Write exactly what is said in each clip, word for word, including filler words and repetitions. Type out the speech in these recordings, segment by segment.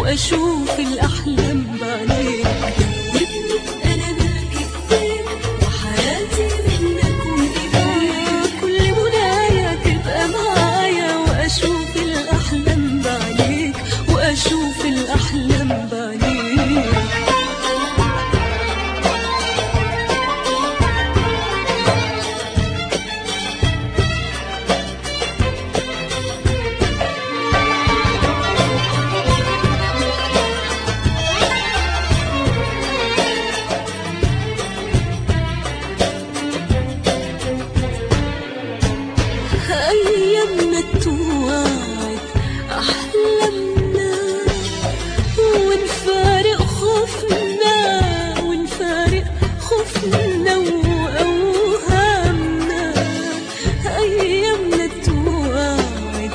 واشوف الاحلام بعينيك. انا بحكي كتير وحياتي منك وايديك، كل منايا تبقى معايا واشوف الاحلام بعينيك، واشوف الاحلام بعينيك. أيامنا توعد أحلامنا، ونفارق خوفنا ونفارق خوفنا وأوهامنا. أيامنا توعد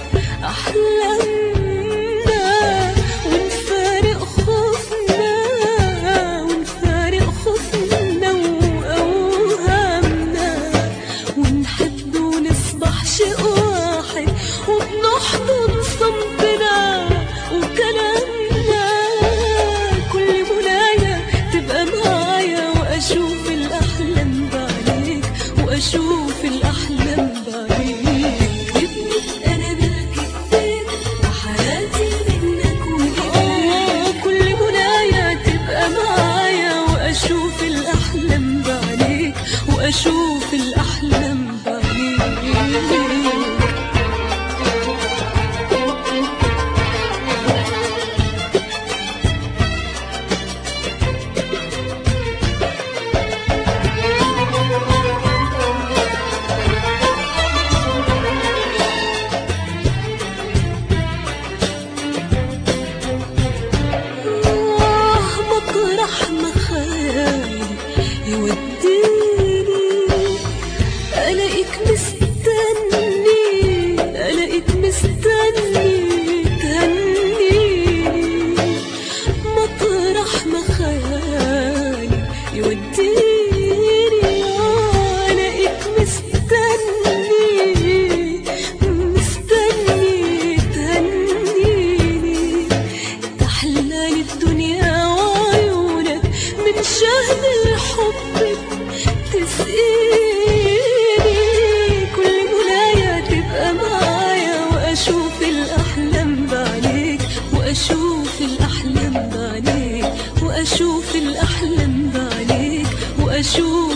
أحلامنا، ونفارق خوفنا ونفارق خوفنا وأوهامنا، ونحب ونصبح شيء واحد وبنحضن صمتنا وكلامنا. كل منايا تبقى معايا واشوف الاحلام بعينيك، واشوف الاحلام بعينيك. انا بحكي كتير وحياتي منك وايديك، كل منايا تبقى معايا واشوف الاحلام بعينيك، واشوف الاحلام بعينيك. مطرح ما خيالي يوديني ألاقيك مستني، ألاقيك مستني تهنيني. مطرح ما خيالي يوديني ألاقيك مستني، مستني تهنيني. تحلالي الدنيا وعيونك من شهد الحب تسقيني. كل منايا تبقى معايا واشوف الاحلام بعينيك، واشوف الاحلام بعينيك، واشوف الاحلام بعينيك، واشوف